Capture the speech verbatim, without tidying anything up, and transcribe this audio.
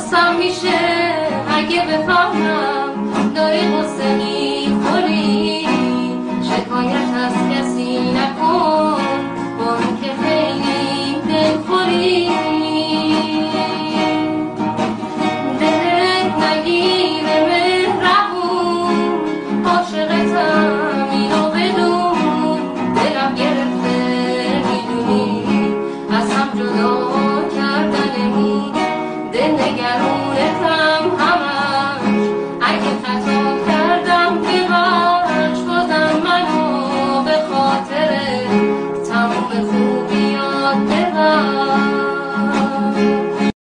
قصم میشه اگه بفهمم داری قصه میخوری، شکایت از کسی نکن با این که خیلی دلخوری. دلت نگیره مهربون، عاشقتم اینو بدون، دلم گرفته میدونی از هم جدا کردنمون، دل نگرونتم